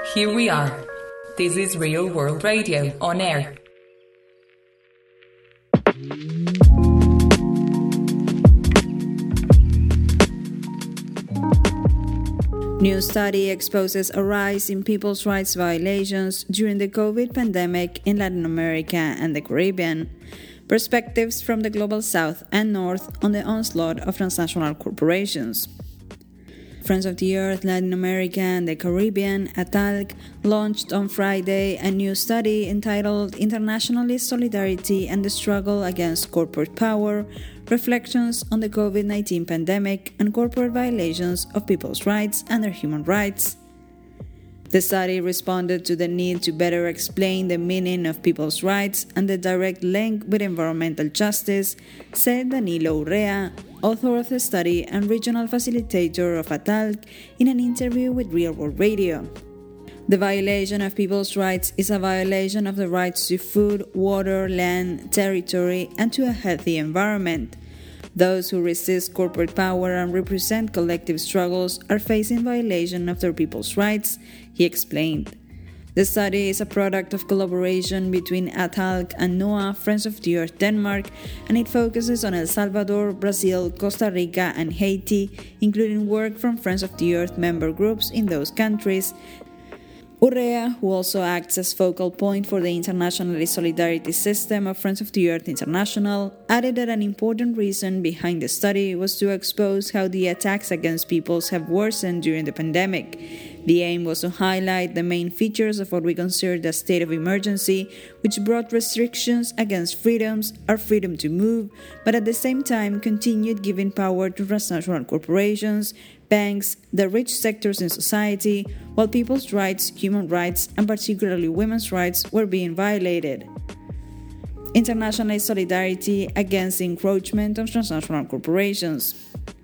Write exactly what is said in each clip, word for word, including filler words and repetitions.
Here we are. This is Real World Radio on air. New study exposes a rise in people's rights violations during the COVID pandemic in Latin America and the Caribbean. Perspectives from the Global South and North on the onslaught of transnational corporations. Friends of the Earth, Latin America and the Caribbean, A T A L C, launched on Friday a new study entitled Internationalist Solidarity and the Struggle Against Corporate Power, Reflections on the COVID nineteen Pandemic and Corporate Violations of People's Rights and Their Human Rights. The study responded to the need to better explain the meaning of people's rights and the direct link with environmental justice, said Danilo Urrea, author of the study and regional facilitator of A T A L C, in an interview with Real World Radio. The violation of people's rights is a violation of the rights to food, water, land, territory, and to a healthy environment. Those who resist corporate power and represent collective struggles are facing violation of their people's rights, he explained. The study is a product of collaboration between A T A L C and NOAH, Friends of the Earth Denmark, and it focuses on El Salvador, Brazil, Costa Rica, and Haiti, including work from Friends of the Earth member groups in those countries. Urrea, who also acts as focal point for the Internationalist Solidarity System of Friends of the Earth International, added that an important reason behind the study was to expose how the attacks against peoples have worsened during the pandemic. The aim was to highlight the main features of what we consider the state of emergency, which brought restrictions against freedoms, our freedom to move, but at the same time continued giving power to transnational corporations, banks, the rich sectors in society, while people's rights, human rights, and particularly women's rights were being violated. Internationalist solidarity against the encroachment of transnational corporations.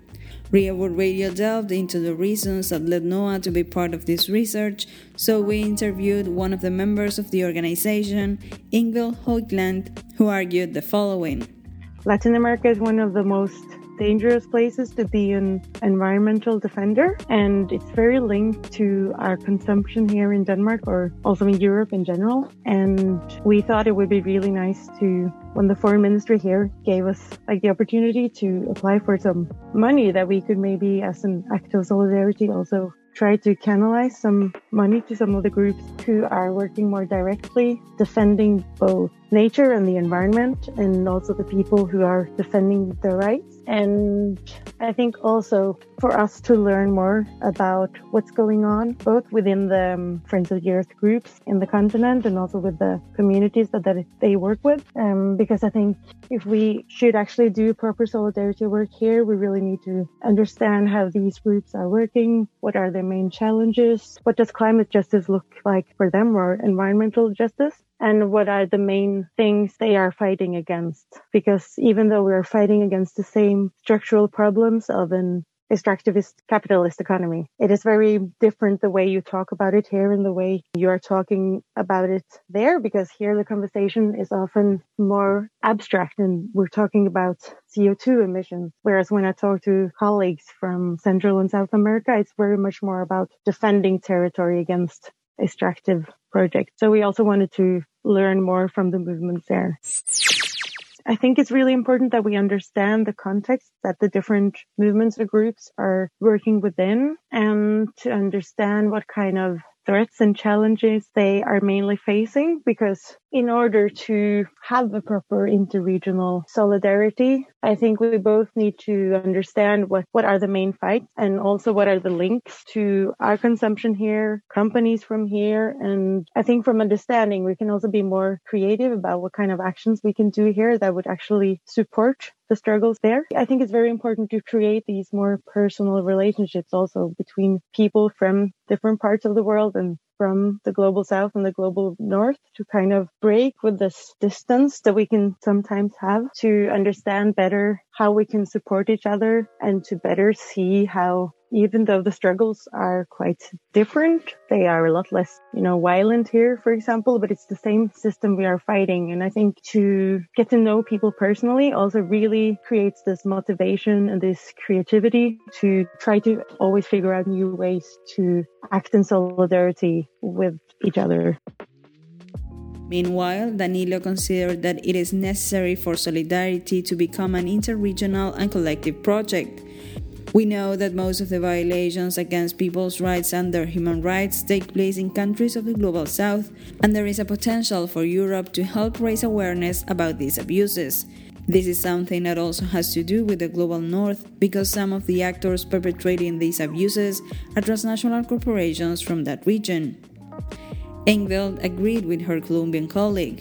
Real World Radio delved into the reasons that led NOAH to be part of this research, so we interviewed one of the members of the organization, Ingvild Hoigland, who argued the following. Latin America is one of the most dangerous places to be an environmental defender, and it's very linked to our consumption here in Denmark or also in Europe in general. And we thought it would be really nice to, when the foreign ministry here gave us like the opportunity to apply for some money, that we could maybe, as an act of solidarity, also try to canalize some money to some of the groups who are working more directly, defending both nature and the environment, and also the people who are defending their rights. And I think also for us to learn more about what's going on, both within the um, Friends of the Earth groups in the continent and also with the communities that, that they work with. Um, because I think if we should actually do proper solidarity work here, we really need to understand how these groups are working, what are their main challenges, what does climate justice look like for them, or environmental justice, and what are the main things they are fighting against. Because even though we are fighting against the same structural problems of an extractivist capitalist economy, it is very different the way you talk about it here and the way you are talking about it there, because here the conversation is often more abstract and we're talking about C O two emissions. Whereas when I talk to colleagues from Central and South America, it's very much more about defending territory against extractive projects. So we also wanted to learn more from the movements there. I think it's really important that we understand the context that the different movements or groups are working within, and to understand what kind of threats and challenges they are mainly facing, because in order to have a proper interregional solidarity, I think we both need to understand what, what are the main fights and also what are the links to our consumption here, companies from here. And I think from understanding, we can also be more creative about what kind of actions we can do here that would actually support the struggles there. I think it's very important to create these more personal relationships also between people from different parts of the world and from the global south and the global north, to kind of break with this distance that we can sometimes have, to understand better how we can support each other and to better see how even though the struggles are quite different, they are a lot less, you know, violent here, for example, but it's the same system we are fighting. And I think to get to know people personally also really creates this motivation and this creativity to try to always figure out new ways to act in solidarity with each other. Meanwhile, Danilo considered that it is necessary for solidarity to become an interregional and collective project. We know that most of the violations against people's rights under human rights take place in countries of the Global South, and there is a potential for Europe to help raise awareness about these abuses. This is something that also has to do with the Global North, because some of the actors perpetrating these abuses are transnational corporations from that region. Engveld agreed with her Colombian colleague.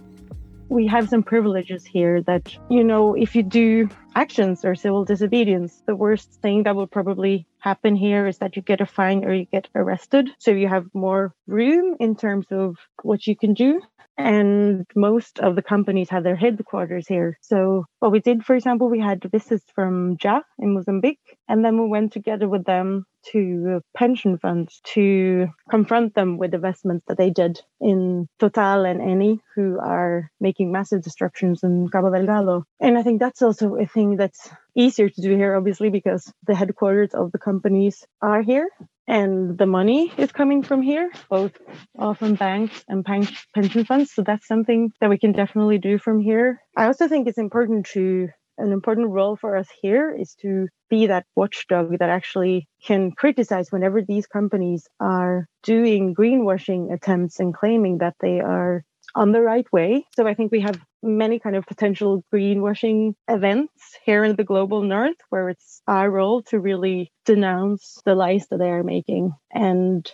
We have some privileges here that, you know, if you do actions or civil disobedience, the worst thing that will probably happen here is that you get a fine or you get arrested. So you have more room in terms of what you can do. And most of the companies have their headquarters here. So what we did, for example, we had visits from J A in Mozambique, and then we went together with them to pension funds to confront them with investments that they did in Total and Eni, who are making massive destructions in Cabo Delgado. And I think that's also a thing that's easier to do here, obviously, because the headquarters of the companies are here and the money is coming from here, both uh, from banks and pen- pension funds. So that's something that we can definitely do from here. I also think it's important to An important role for us here is to be that watchdog that actually can criticize whenever these companies are doing greenwashing attempts and claiming that they are on the right way. So I think we have many kind of potential greenwashing events here in the Global North, where it's our role to really denounce the lies that they are making and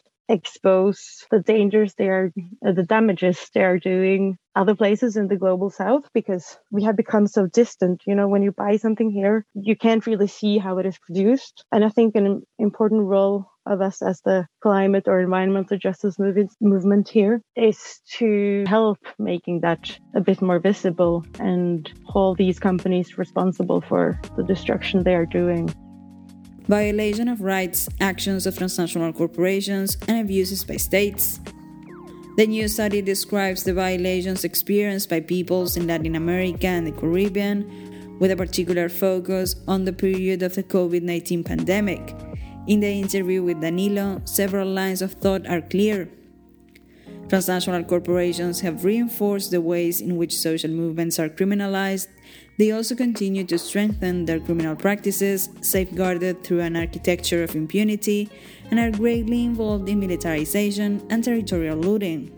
expose the dangers they are, uh, the damages they are doing other places in the Global South, because we have become so distant. You know, when you buy something here, you can't really see how it is produced. And I think an important role of us as the climate or environmental justice movement, movement here is to help making that a bit more visible and hold these companies responsible for the destruction they are doing. Violation of rights, actions of transnational corporations, and abuses by states. The new study describes the violations experienced by peoples in Latin America and the Caribbean, with a particular focus on the period of the covid nineteen pandemic. In the interview with Danilo, several lines of thought are clear. Transnational corporations have reinforced the ways in which social movements are criminalized. They also continue to strengthen their criminal practices, safeguarded through an architecture of impunity, and are greatly involved in militarization and territorial looting.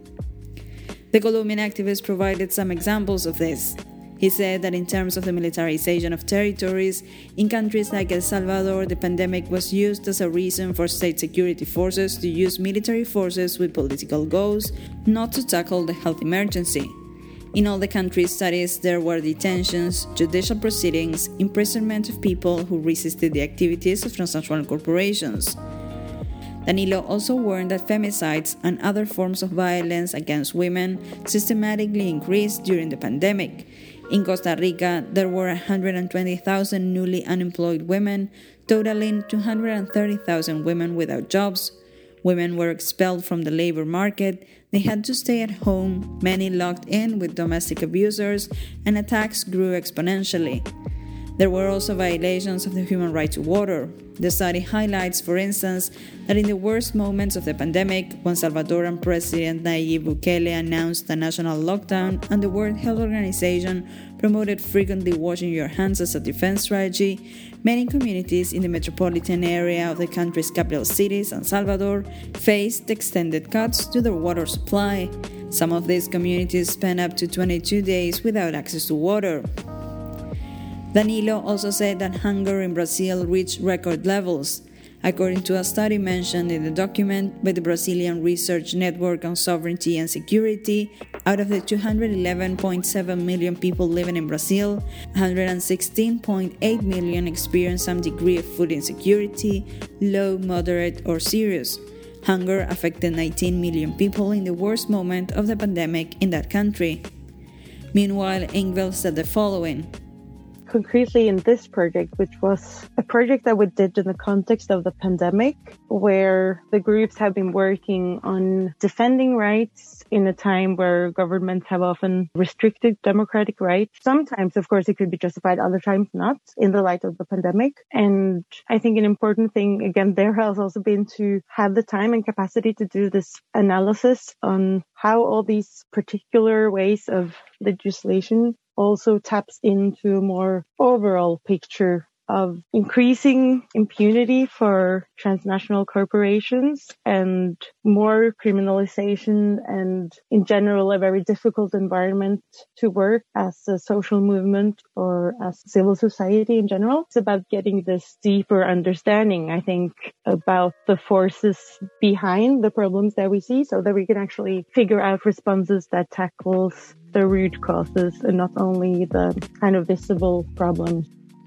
The Colombian activist provided some examples of this. He said that in terms of the militarization of territories, in countries like El Salvador, the pandemic was used as a reason for state security forces to use military forces with political goals, not to tackle the health emergency. In all the countries studied, there were detentions, judicial proceedings, imprisonment of people who resisted the activities of transnational corporations. Danilo also warned that femicides and other forms of violence against women systematically increased during the pandemic. In Costa Rica, there were one hundred twenty thousand newly unemployed women, totaling two hundred thirty thousand women without jobs. Women were expelled from the labor market, they had to stay at home, many locked in with domestic abusers, and attacks grew exponentially. There were also violations of the human right to water. The study highlights, for instance, that in the worst moments of the pandemic, when Salvadoran President Nayib Bukele announced a national lockdown and the World Health Organization promoted frequently washing your hands as a defense strategy, many communities in the metropolitan area of the country's capital city, San Salvador, faced extended cuts to their water supply. Some of these communities spent up to twenty-two days without access to water. Danilo also said that hunger in Brazil reached record levels. According to a study mentioned in the document by the Brazilian Research Network on Sovereignty and Security, out of the two hundred eleven point seven million people living in Brazil, one hundred sixteen point eight million experienced some degree of food insecurity, low, moderate, or serious. Hunger affected nineteen million people in the worst moment of the pandemic in that country. Meanwhile, Engveld said the following. concretely in this project, which was a project that we did in the context of the pandemic, where the groups have been working on defending rights in a time where governments have often restricted democratic rights. Sometimes, of course, it could be justified, other times not, in the light of the pandemic. And I think an important thing, again, there has also been to have the time and capacity to do this analysis on how all these particular ways of legislation also taps into a more overall picture of increasing impunity for transnational corporations and more criminalization and, in general, a very difficult environment to work as a social movement or as civil society in general. It's about getting this deeper understanding, I think, about the forces behind the problems that we see so that we can actually figure out responses that tackles the root causes and not only the kind of visible problems.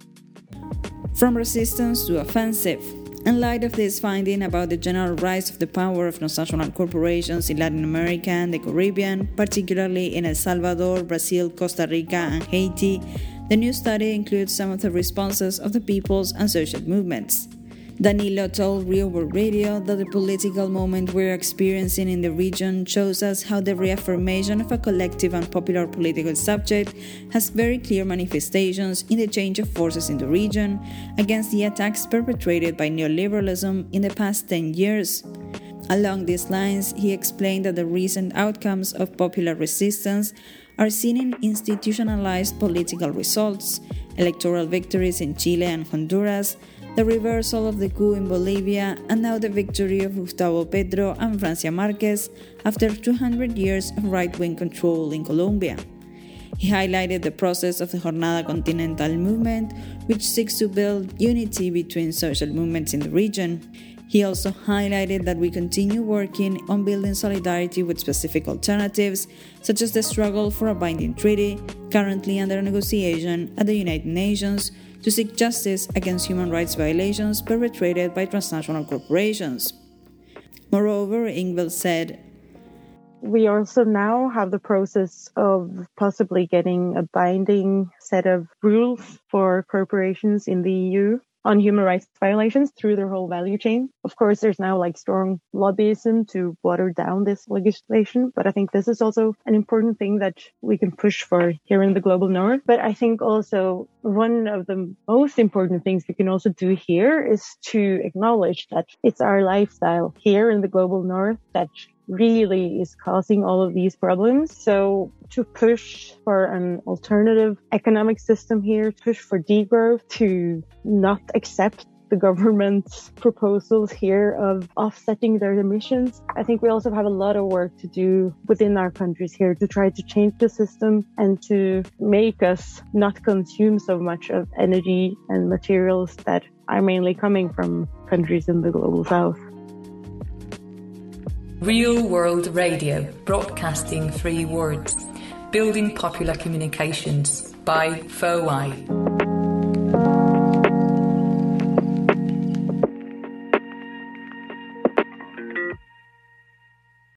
From resistance to offensive. In light of this finding about the general rise of the power of transnational corporations in Latin America and the Caribbean, particularly in El Salvador, Brazil, Costa Rica, and Haiti, the new study includes some of the responses of the peoples and social movements. Danilo told Real World Radio that the political moment we're experiencing in the region shows us how the reaffirmation of a collective and popular political subject has very clear manifestations in the change of forces in the region against the attacks perpetrated by neoliberalism in the past ten years. Along these lines, he explained that the recent outcomes of popular resistance are seen in institutionalized political results, electoral victories in Chile and Honduras, the reversal of the coup in Bolivia, and now the victory of Gustavo Petro and Francia Marquez after two hundred years of right-wing control in Colombia. He highlighted the process of the Jornada Continental movement, which seeks to build unity between social movements in the region. He also highlighted that we continue working on building solidarity with specific alternatives, such as the struggle for a binding treaty, currently under negotiation at the United Nations, to seek justice against human rights violations perpetrated by transnational corporations. Moreover, Ingvild said, we also now have the process of possibly getting a binding set of rules for corporations in the E U on human rights violations through their whole value chain. Of course, there's now like strong lobbyism to water down this legislation, but I think this is also an important thing that we can push for here in the global north. But I think also one of the most important things we can also do here is to acknowledge that it's our lifestyle here in the global north that really is causing all of these problems. So to push for an alternative economic system here, push for degrowth, to not accept the government's proposals here of offsetting their emissions. I think we also have a lot of work to do within our countries here to try to change the system and to make us not consume so much of energy and materials that are mainly coming from countries in the global south. Real World Radio, broadcasting three words, building popular communications by F O I.